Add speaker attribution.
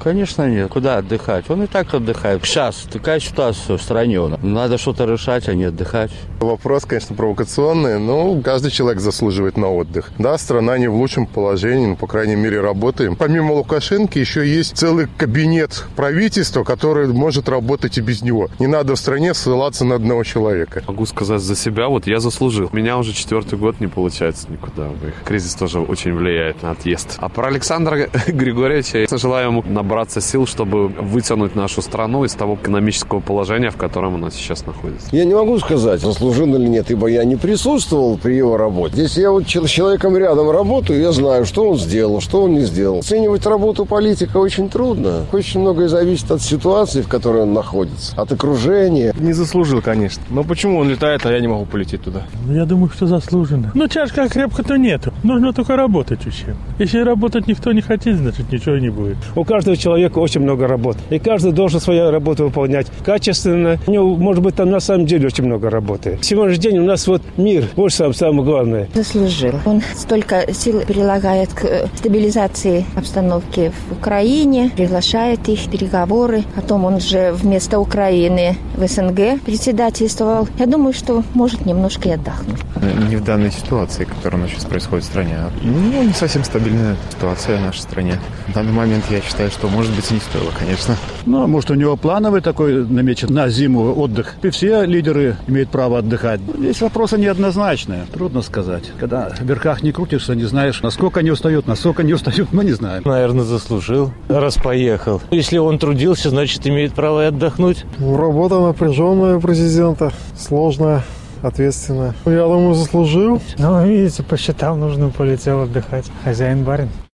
Speaker 1: Конечно нет. Куда отдыхать? Он и так отдыхает. Сейчас такая ситуация в стране. Надо что-то решать, а не отдыхать.
Speaker 2: Вопрос, конечно, провокационный, но каждый человек заслуживает на отдых. Да, страна не в лучшем положении, но, по крайней мере, работаем. Помимо Лукашенко еще есть целый кабинет правительства, который может работать и без него. Не надо в стране ссылаться на одного человека.
Speaker 3: Могу сказать за себя, я заслужил. У меня уже 4-й год не получается никуда выехать. Кризис тоже очень влияет на отъезд. А про Александра Григорьевича я желаю ему набраться сил, чтобы вытянуть нашу страну из того экономического положения, в котором она сейчас находится.
Speaker 4: Я не могу сказать, заслужил или нет, ибо я не присутствовал при его работе. Здесь я с человеком рядом работаю, я знаю, что он сделал, что он не сделал. Оценивать работу политика очень трудно. Очень многое зависит от ситуации, в которой он находится, от окружения.
Speaker 5: Не заслужил, конечно. Но почему он летает, а я не могу полететь туда?
Speaker 6: Я думаю, что заслуженно. Но чашка крепко-то нету. Нужно только работать учим. Если работать никто не хотит, значит ничего не будет.
Speaker 7: У каждого человека очень много работ. И каждый должен свою работу выполнять качественно. У него, может быть, там на самом деле очень много работы. Сегодняшний день у нас мир. Вот самое главное.
Speaker 8: Заслужил. Он столько сил прилагает к стабилизации обстановки в Украине, приглашает их переговоры. Потом он же вместо Украины в СНГ председательствовал. Я думаю, что может немножко и отдохнуть.
Speaker 9: Не в данной ситуации, которая у нас сейчас происходит в стране. Не совсем стабильная ситуация в нашей стране. В данный момент я считаю, что, может быть, и не стоило, конечно.
Speaker 10: Может, у него плановый такой намечен на зиму отдых. И все лидеры имеют право отдыхать. Здесь вопросы неоднозначные. Трудно сказать. Когда в верхах не крутишься, не знаешь, насколько они устают, мы не знаем.
Speaker 11: Наверное, заслужил, раз поехал. Если он трудился, значит, имеет право и отдохнуть.
Speaker 12: Работа напряженная у президента, сложная, ответственная. Я думаю, заслужил.
Speaker 6: Видите, посчитал нужным, полетел отдыхать. Хозяин барин.